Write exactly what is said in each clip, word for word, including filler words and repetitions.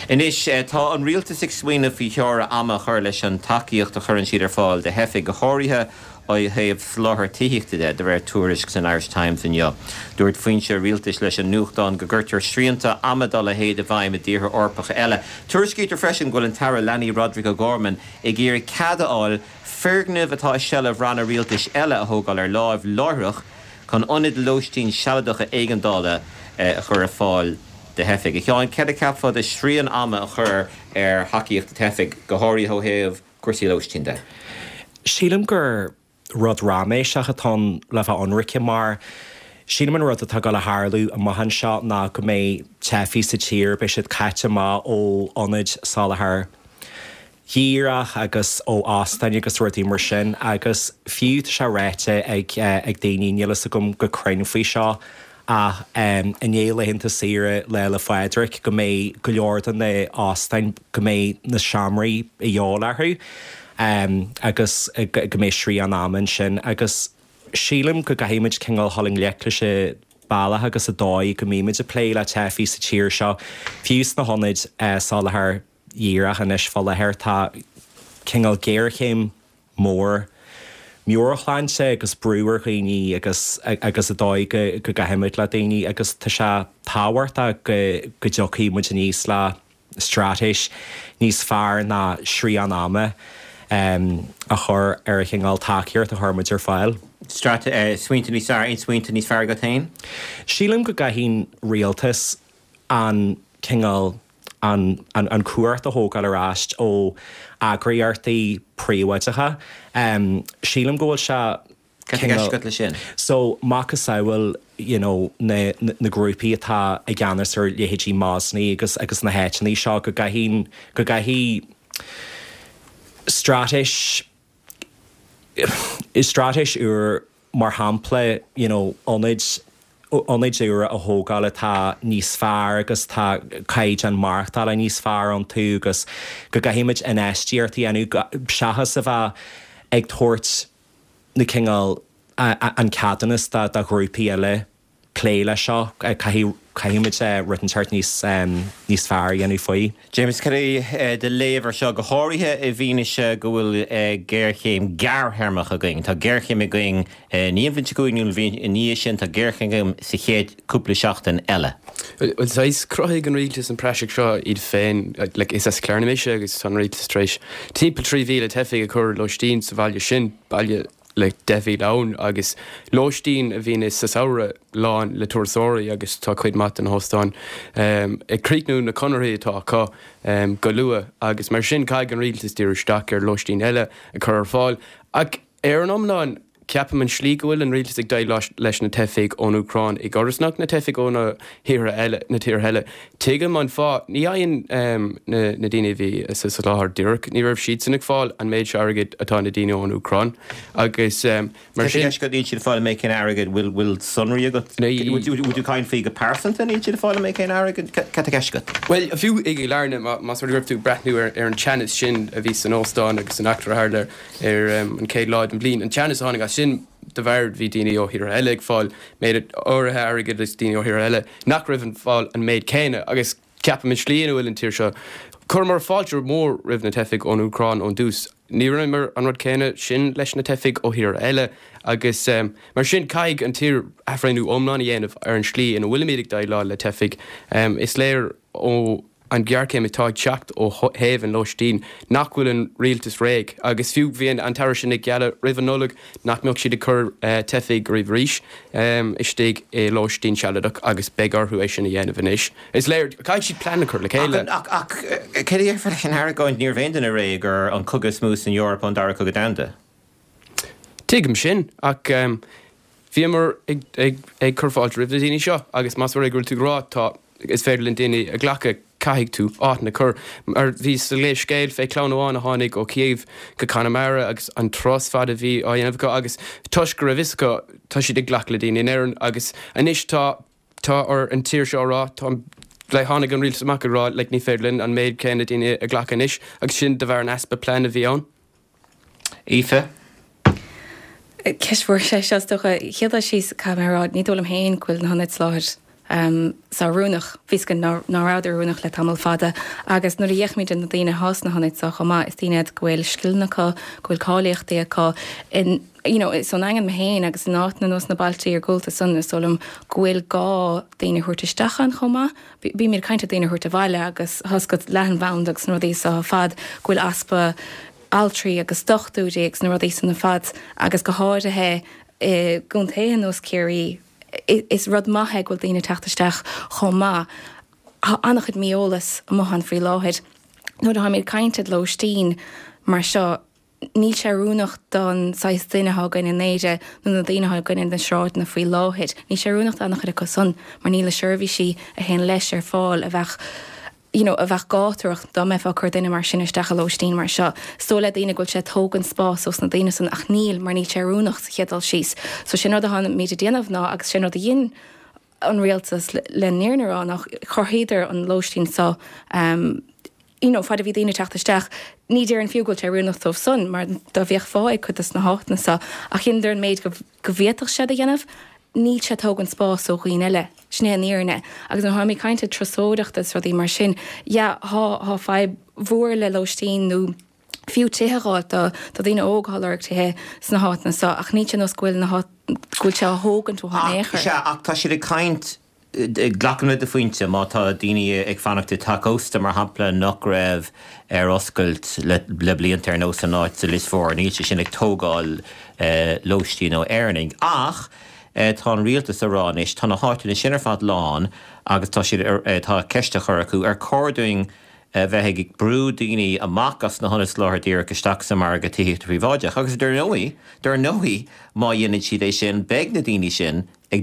Inis tá an rialtas ag smaoineh faoi theora ama chuir leis an takeíocht a churann siad ar fáil de heifig go háirithe ó thaobh sláthair tííochta de de bheith tuairisc san Irish Times inniu. Dúirt faoin sé rialtas leis an nuachtáin go gcuirtear sríanta amadal a héad a bhaim a dtíortha orpacha eile. Tuairiscítear freisin ghfuil an tara Lenny Rodrigo Gorman ag iarr cadaáil fergnamh atá sealamh ranna rialtas eile a thógáil ar láimh láithreach chun ionad lóistín sealadacha éigeandála a chur a fáil de heifig. Ich an ced a capfa de srían ama a chur ar haíocht de heifig go háirí ho héamh cuasaí lóistín de. Sílam gur rud ráméis seach atá le bheith anrice mar sílam an rud atá go le háirlú a maihan seo ná go mé tefií sa tír be siad caite má ó ionid sálathar díreach agus ó ástaine agus ruirtí mar sin agus fiú se réite ag ag daoine sa gom go crainn faoi seo a um, inéile hinnta sire le le Frederick go mé go leordan na ástein go mé na seaamraí i dheolathú um, agus go mé srí an aman sin agus sílam go gahéimiid cingal halling leicla sé bailach agus a dóid go míimiid a plé le tefií sa tíir seo fiús na honid uh, sálathar díreach an is fallthir tá cingal géirchéim mór Muorchláinse agus breúir chuoine agus agus a dóid go go gaimiid le daoine agus tá se táhairt a go go deochaí muid níos le stratéis níos fearr na srí an ama um, a chur ar a chingáil takeíart a thuirmuid ar fáil. Strata uh, swinta níos fearr, ein swinta níos fearr go tain? Sílam go gaithín rialtas an chingáil an an an cuairt a thógáil ar ast ó agraíartaí príomhaidecha. Um, sílam ggóil se le sin. So machchas saoil, you know, na, na, na grúpií atá a gceannas ar léhéidí másnaí agus agus na héitinaí seo go gaithín go gaithí stratéis is stratéis úr mar hampla, you know, onid onid úr a thógáil tá níos fearr agus tá caid an marachtáil a níos fearr an tú agus go gaithimiid in éistíirtaí anú seachas a bheith ag tuairt na cingáil an ceadanas de grúpií eile pléile seo caithimiid rutanseart níos níos fearr anú faoi. James, cadé de léomhar seo go háirithe i bhíine se go bhfuil géirchéim gearthermach a going. Tá géirchéim a going níon bhainte goúinú níos sin tá géirchéim sa chéad cúpla seachtain eile. Well, sais croigh an rialtas an praisic seo iad féin, like, is as clearniméise agus an rialtas tréis. Timp trí bhíle tefiig a chur loistín sa bhaile sin, baile le defi laun agus lóistín a bhíine sa saora láin le tuairsóirí agus tá chuid mat an hóstáin. Um, e críicnú na conairí atá cá um, go lua agus mar sin caiig an rialtas tíir isteach ar lóistín eile a chur ar fáil. Ag ar an omláin ceapam an slí gohfuil an rialtas ag daid leis na tefiig ón Ucrán ag orasnach na tefiig ó na tíre eile na tír heile. Tuigim an fá ní aon um, na, na daine bhí sa sa láthar dúrach ní raibh siad sanna fáil an méid se airgid atá na daine ón Ucrán agus um, mar sin go dín siad fáil méid cén airgid bhfuil bhfuil sunraí agat? Would you kind fig a person in each of the fáil méid cén airgid cad a ceisgat? Well, a fiú ag learne mas ru tú brethnú ar ar an Channis sin a bhí san Óstáin agus an actor Harler ar um, an céad láid an blin. An Channis hánig a sin de bhard bhí daine ó hir eile ag fáil méid áirithe airgid is daine ó hir eile nach raibh an fáil an méid céine agus ceapam in slíana bhfuil an tíir seo. Chur mar fáiltear mór ribh na tefiig ón Ucrán ón dús. Ní raimar an rud céine sin leis na tefiig ó hir eile agus um, mar sin caiig an tír afrainú omláin dhéanamh ar an slí in bhfuil méidir daid lá le tefiig. Um, is léir ó an gearcéim atá teacht ó héamh an lóistín nach bhfuil an rialtas réig agus fiú bhíon an tair sin ag geala ribh an nullag nach mbeadh siad a chur uh, tefiig roimh ríis um, istigh é lóistín sealadach agus begarthú é sin a dhéanamh inis. Is léir caiid siad pleanna chur le chéile. Ach ach céad ar feich an airgáint níor bhéin a réig ar an cogus mús in Europa an dara cogad anda? Tuigim sin ach um, bhí mar ag ag ag chur fáilte ribh na daine seo agus más mar ag gúil tú grá tá is féidir le daine a ghlacha caithigh tú áitna chur ar bhí sa léis scéil fé clánháin a tháinig ó Kiev go Conamara agus an tros fad a bhí á dhéanamh go agus tuis go raibh go tá siad ag ghlach le daine in éireann agus anis tá tá ar an tíir seo rá tá le tháinig an rialtas amach rá le ní féidirlinn an méid céine daine a ghlach anis agus sin de bhar an aspa plean a bhí ann. Aoife? Ceismhór sé seastocha chéad síos camerarrád ní dólam héin cuil na hanid sláir um, sa rúnach viscan náráidir rúnach le tamil fada agus nuair a dhéchmid an daine hasna hanid sa chama is tíine gohfuil skillnacha gohfuil cáíochtaícha in you know it's on angan mehéin agus náit na nos na baltí ar gúilta sunna solum gohfuil gá daine thuirtaisteach an chomá bí mir caiinte daine thuirta bhaile agus hascad lehan bhaundagus nó dí sa fad gohfuil aspa altrí agus dochtúdéags nó dí san na fad agus go háirithe e, gúnthéan nos céirí is rud maithe gohfuil daine teachtaisteach chomá annach chud míolalas a mohan frí láhead nó ha mé caiintead lóistín mar seo ní sé rúnach don sais duine hagan in éide nó na daine hagan in den sráid na frí láhead. Ní sé rúnacht annach chud a son mar níle seirbhí si a hen leis ar fáil a bheith you know, a bheith gáúach dá mé fá chu duine mar sin isteach a lóistín mar seo. Sóla daine goil sé tógan spás os na daine san ach níl mar ní sé rúnach sa chéadal síos. So sin a han méidir déanamh ná agus sin a dhéon an réaltas le níornarán nach chorhéidir an lóistín sa um, you know, fad a bhí daine teachtasteach ní déir an fiúgóil sé rúnach tóh sun, mar dá bhíoh fáid chud is na hána sa a chin ar méid go bhhéach sé a dhéanamh ní sé tógan spás ó chuoin eile sné níorne agus an haimi caiinte trasóideachtas rodí mar sin ja há há fáib mhuair le lóistín nó fiú títheáil tá dtíine óghalirtithe sna hána sa ach ní nos ghfuil na ghfuil se hógan tú hánéair. Ach tá si a caiint glachan de fointe má tá daine ag fannachta takeósta mar hapla nach raibh ar oscailt le blianta ar nó san áit sa lis fór níl sin ag tógáil lóistín ó airning ach tá an rialtas a ránis tá na háitina sinar fad lán agus tá si tá ceiste chur acu ar cordúing bheith ag brú daoine amachchas na honnas láthir go staach sa mar go tíocht bhíháideach agus der nóí der nóí má dhéanaan siad é sin beag na daoine sin ag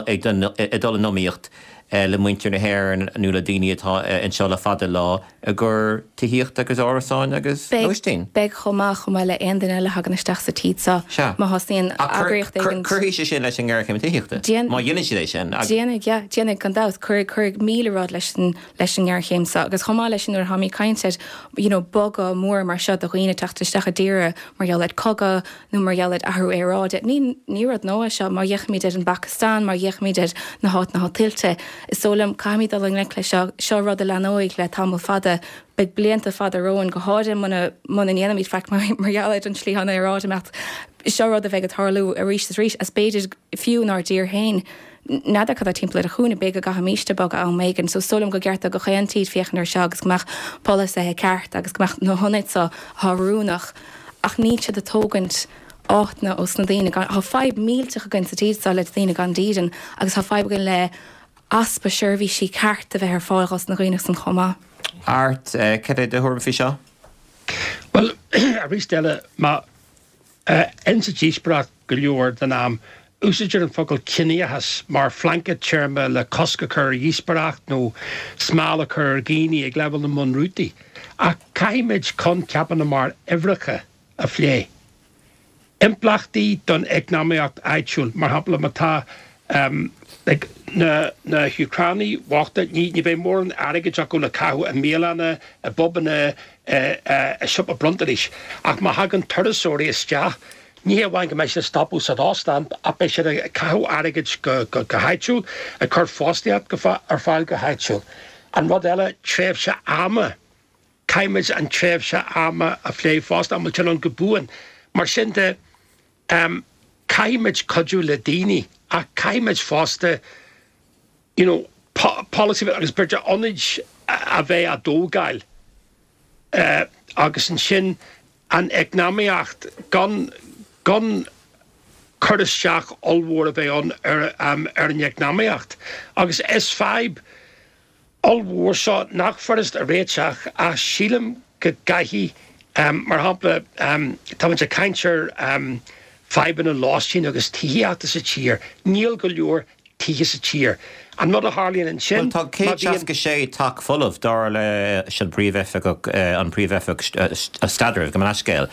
dul an nóíocht le muintear na hhéir nó le daoine atá an seo le fada lá a gur tíocht agus árasáin agus lóistín. Beag chomá chumá le aon duine le hagan isteach sa tísa má hasíon agréocht chuirí sé sin leis an ggheir tíochta má dhéanaan siad é sin déana déana gan dát chuir chuir mílerád leis leis an ggheir chéimsa agus chomá leis sin ar haí caiintead boga mór mar seo a chuoine teachtaisteach a díire mar geallad coga nó mar geallad athú éráide ní níad nó seo mar dheachmíidir an Pakistan mar dheachmíidir na háit na hátilte is sólam caiimid al an le seo seo rud a leóigh le tamil fada beag blianta fada róin go háide muna muna enamid feic mar geallad an slíhanna éráide mecht seo rud a bheith tarlú a ríis ríis as beidir fiú ná dír hain nada cad a timpplaid a chuúna be a gaha míiste bag an méigen, so solam go gceart a go chéantíd fiochan ar seo agus gomach polis a ceart agus gomach nó honid sa thárúnach ach ní se de tógant áitna os na daine gan há five mílte a gan sa tíad sa le daine gan dían agus há five gan le aspa seirbhí si ceart a bheith ar fáilchas na roiine san chomá. Art ce é de thuirm fi seo? Well, a rístelle má entityspraach go leor den am úsaidir an focail cineachas mar flanca teirme le cosca chur díosparach nó smála chur géine ag leibhal na munrútaí a caiimiid chun ceapanna mar ifreacha a phlé. Implachtaí don eagnámaíocht áitiúil mar hapla matá um, like, na, na Ucránaí bhachta ní ní bheith mór an airige teach go le cathú a mélanna a bobanna a siop a blontaríis ach má hagan turasóirí isteach ní bhhain go meis na stopú sa dástan a be sé a cathú airige go go go háitiúil a chur fástiad go ar fáil go háitiúil an rud eile tréimh se ama caiimiid an tréimh se ama a phlé fásta am til an go búin mar sin de um, caiimiid codú le daoine a caiimiid fásta you know, po policy agus beidir onid a bheith a dógáil uh, agus an sin an eagnámaíocht gan gan chuiristeach allmhór a bheith an ar, um, ar an eagnámaíocht agus is feib allmhór seo nach forrast a réiteach a sílam go gaithí um, mar hapla um, tá a caintear um, feiban a láistín agus tííachta sa tír níl go leor tí sa tír. An mod a Harlíonn an sin. Well, tá cé go sé tak full dar le sin príomhefeach an príomhefeach a stadrih go man scéil.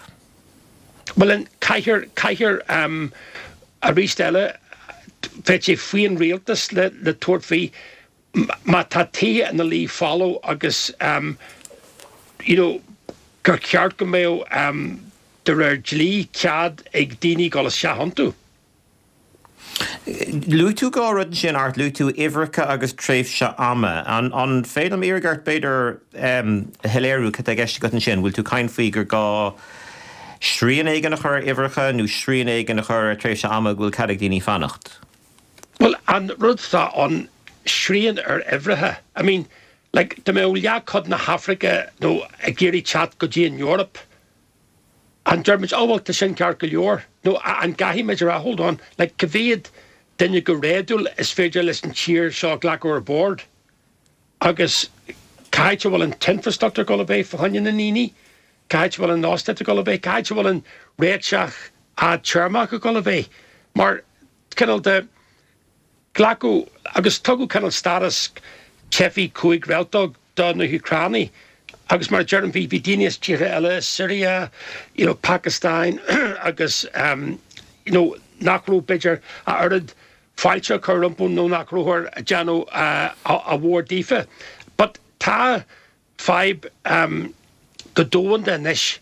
Well, an caiithir caiithir um, a rístelle feit sé faoin rialtas le le tuairtfaí má tá tí an na lí follow agus um, you know, gur ceart go mé um, de rair dlí cead ag daoine go le seahanú. Lú tú gá rud sin art lú tú ihrecha agus tréimh se ama an an féadam ígart beidir um, heléirú chu a gceiste go an sin, bhfuil tú caiin faoi gur gá srían éige nach chur ihrecha nó srían éige nach chur tréimh se ama bhfuil cadach daoine fannacht. Well, an rudtha on srían ar ihrethe. I mean, like, the mea cod na Africa, no, a géirí chat go dí in Europe. And Dermot, oh, well, the sin ceart go leor. No, and gahi measure, hold on, like, cavéad, then you go redul, is féidir listen cheer, shaw glac or board. Agus, caitcha will in tinfrastructure go be for hunyan and nini, caitcha will in nostet go be, caitcha will in redshach a chermach go be. Mar, kennel de, glaco, agus tugu kennel status, chefi kuig reltog, don the Ukraine. Agus mar Jordan V. Vidinius, Chile, Syria, you know, Pakistan, agus, um, you know, Nakro Bidger, Arded, Falcha, Kurumpo, no Nakro, or Jano, uh, a war difa. But ta five, um, Godon the Nish,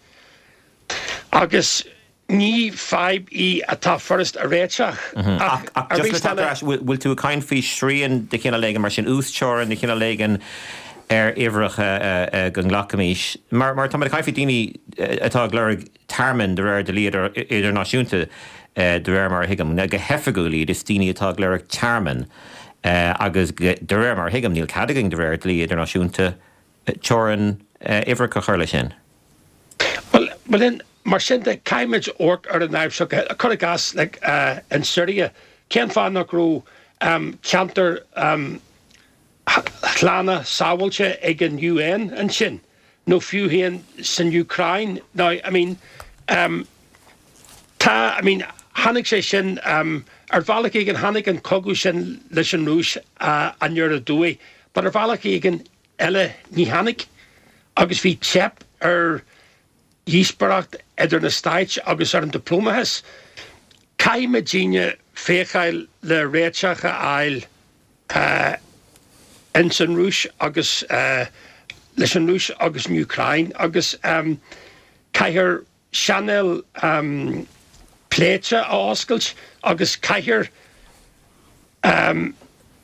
agus, ni five e a ta first a recha. Just let will to a kind fish three and the kind of leg martian oothchor and the kind of leg and er ivrige gan glacamís. Mar mar tá caiifi daoine atá glórig tarman de réir de líad idirnáisiúnta de réir mar hiigam na go hefagúlí is daoine atá glórig tarman agus de réir mar hiigam níl cadaging de réir de líad idirnáisiúnta teoran ivricha chuirla sin. Well, well then, mar sin de caiimid orc ar an naimseach a chur gas like uh, in Syria, cean fan nach rú um, ceantar um, Hlana Sawalcha again U N and Shin. No few here in Ukraine. Now, I mean, um, ta, I mean, Hanik Shin, um, Arvalak again, Hanik and Kogushin, Lishan Rush, uh, and Yura Dewey, but Arvalak again, Ella Nihanik, August V. Chep, er Yisbaracht, Edern Staich, August Arn Diploma has. Kai Magina, Fechail, Le Rechacha Isle, uh, Ensign Rouge, agus uh, Lishan Rouge, agus Ukraine, agus um, Kaiher Chanel um, Pléitse a Oscailt, agus Kaiher um,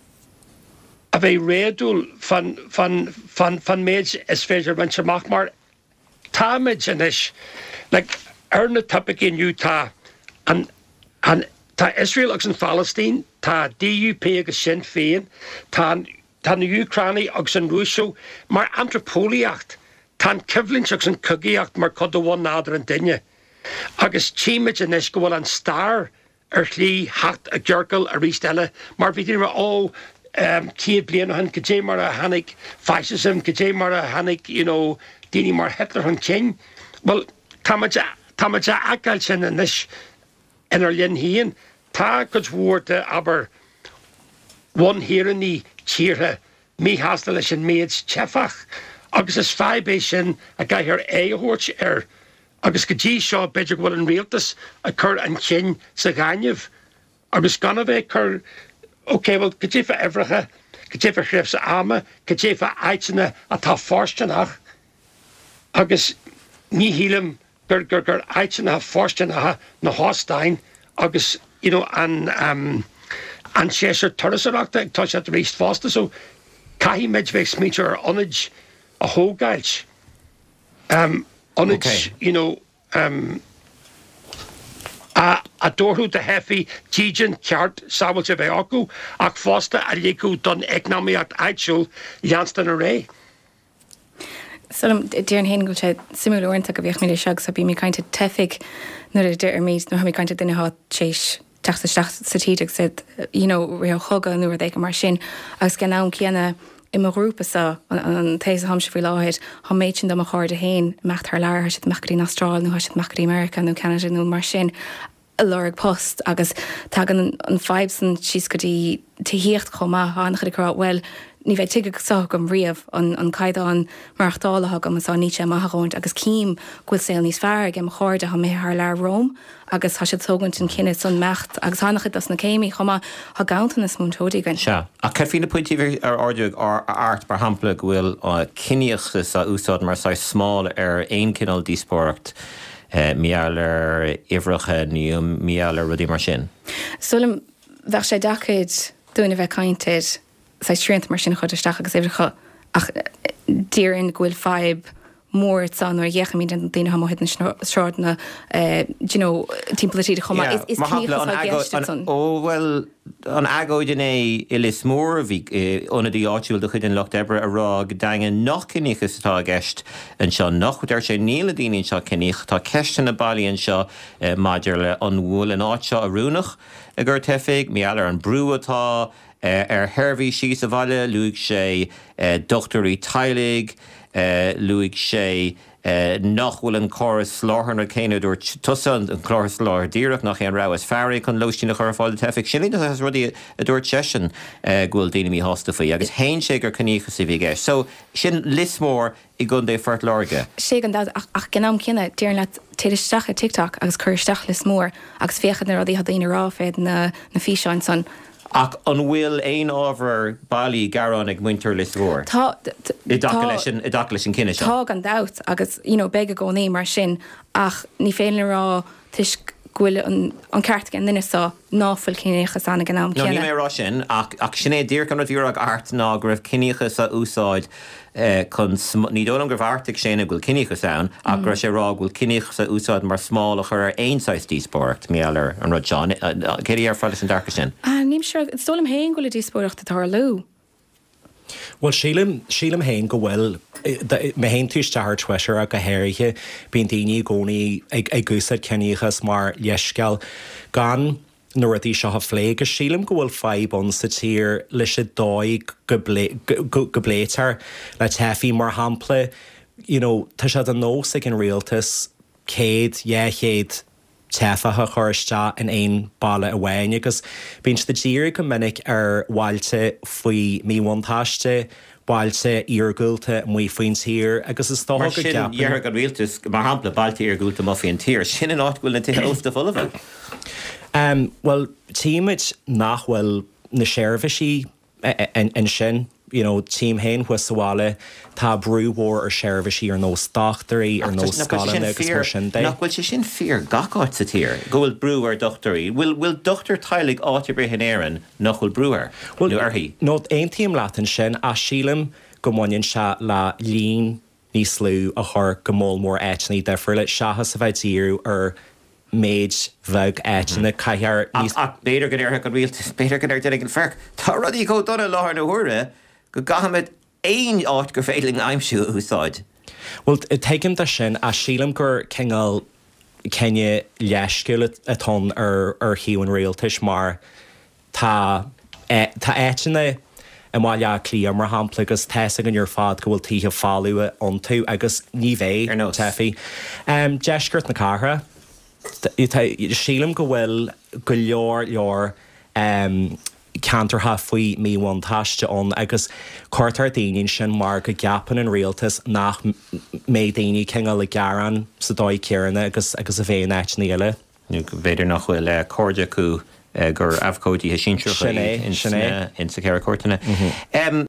a bheith réadúil fan, fan, fan, fan méid is féidir venture machmar tá méid inis, like, ar na topic in Utah, and, and tá Israel agus an Palestine, tá D U P agus Sinn Féin, tá Tan Ukraine agus an Rúsio, mar anthropóliacht, tan cyflins agus an cygiacht mar codawan nadar an dinne. Agus tíimid in is go bhfuil an star ar chlí hat a gjörgal a rístelle, mar bhí dtíra ó um, cíad bliana han go mar a hanig fascism, go mar a hanig, you know, dini mar Hitler han chin. Well, tamaja tamaja agail sin in is in ar linn hían, tá go bhórta aber one here in the Cheerhe, me hastal is in maids chefach, agus is five sin a guy here a horch er, agus gaji shaw bedger will in realtus a cur and chin saganyev, agus gonna be cur, okay, well, gajifa evracha, gajifa shrifs ama, gajifa aichina a ta forstanach, agus ni helim gur gur gur aichina forstanaha na hostein, agus, you know, and um, and Cheshire Turrisarachta touch at the East Foster, so Kahi Medvex meter onage a whole gulch. Um onage, okay. You know, um a a dorhu de hefi Gijan chart Sawalcha Beaku, Ak Foster a Liku done economy at Aichul, Janston Array. So dear hen go similar orintach a bhíoch mí seag sa bí mí kainte tefik nuair a deir míid nó ha mí kainte duine há tééis strategic said, you know, real hugga nuair d éige mar sin agus gan ná céanna i mar grúpa sa an tééis ham se bhí láid ha méid sin do a cháir a héin mecht th leir ha si meachí na Austrráil nó ha si meachí America nó Canada nó mar sin a lorg post agus tá an an fibsan síos go dtí tíhíocht chomá hánach chu well ní bheith tuige sa gom riamh an an caiidán marachtálatha go sa níte maithróint agus cím ghfuil saoil níos fearr ge cháirde ha mé th leir Róm agus ha siad tógant an cinenne san mecht agus hánachid as na céimi chumá ha gaantain is múntódaí gan. Se. A ce fina pointíh ar ordeag ar art bar hampla bhfuil cineachchas a úsáid mar sa smáil ar aon cinál díospóireacht meallar ihreacha ní meallar rudí mar sin. Sulim bheit sé daid dúna bheith caiinteid sa tríint mar sin chuidirteach agus éidircha ach díann ghfuil feib mór san ar dhécha mín den daine haid na sráidna timpplatíide chumá is ó bhfuil an agóid in é i lis mór bhí óna dí áitiúil do chud an Loch Debre ará dagen nach cinníchas tá gceist an seo nach chuir sé níla daoine seo cinníoch tá ceistan na bailíonn seo maidir le an bhfuil an áit seo a rúnach a gur tefiig mé eile an brú atá ar Hervey síos a bhaile luigh sé dochtarí tailig luigh sé nachhfuil an choras láthna céine dúir tusan an choras láthir díireach nach an rá is fearraí chun loistína chur fáil tefic sin has rudí a dúir tesin ghfuil daoine mí hásta faoi agus hain sé gur cníochas sa bhí gceist. So sin lismór i gún é fort láige. sé an ach, ach gnám cinenne déar le téisteach a tiktok agus chuirteach lis mór agus féchad na rudí daoine rá féid na na físeáin san. Ach an bhfuil éon ábhar bailí garán ag muintir lis mhór. Tá I daca leis an cinenne seo. Tá an dat agus you know, beige go ní mar sin ach ní féin rá tuis ghfuil an ceart gan duine náfuil cinnéchas anna gan am cinenne. No ní mé rá sin ach, ach sinné dír gan bhíor ag art ná go raibh cinnéchas a úsáid chun ní dó an gur bharrtaigh séna ghfuil cinnéchas ann ach gur sé rá ghfuil cinnéchas a úsáid mar smála chur ar éonáis díospóirt méallar an rud John céirí ar fáilis an darcha sin. Níim seo stolam héin ghfuil díospóireachta tar lú. Well sílim sílim hain go bhfuil mé hain túiste th tuisiir a go héirithe bíon daoine gcónaí ag ag gúsad cinníochas mar leisceal gan nuair a dtí seo phlé go sílim go bhfuil feibon sa tír leis a dóid go bléitar le tefií mar hampla you know, tá sé an nós ag an rialtas céad dhéchéad tefatha chuiriste in éon balla a bhhain agus bíonn de díir go minic ar bhailte faoi míhaintáiste bailte íorgúilta mu faoin tír agus is tá go ceap. Dhear go rialtas mar hampla bailte íorgúilta má faoin tír sin an áit bhfuil an tithe ósta fulla. Um, well, tíimiid nachhfuil na séirmhaisí an sin, you know, tím hain huasáile tá brúhór ar séirmhaisí ar nó stachtarí ar nó scalanna agus mar sin dé. Nachhfuil sé sin fear gaáit sa tír, go bhfuil brú ar dochtarí. Bhfuil bhfuil dochtar tailig áte breithin éireann nach bhfuil brúar. Well, nó arthaí. nó aon tíim leatan sin a sílim go maionn se le líon níos slú a thur go mó mór éitnaí de friúla seachas a bheith díú ar méid bheith éitna caiar níos. Ach béidir go dtéirtha go rialtas, béidir go dtéirtha an fearc. Tá rudí go donna láthar na huaire go gahamid éon áit gur féiling aimsú úsáid. Well, teigim de sin a sílam gur chéingáil cenne leisciúil atá ar ar hiúin rialtas mar tá tá éitina i máile clí mar hampla agus teasa an ar fád go bhfuil títhe fáúa an tú agus ní bhéh ar nó tefií. Um, Deisgurt na cartha sílam go bhfuil go leor leor um, cantartha faoi míhaintáisteón agus cuairtar daoine sin mar go gapan an rialtas nach mé daoine chéingáil le garan sa dóid cearanna agus agus a bhéon éitna eile. Nu go bhéidir nach bhfuil le cóide acu gur afhcóidí a sinseach in sa ceir cuairtainna.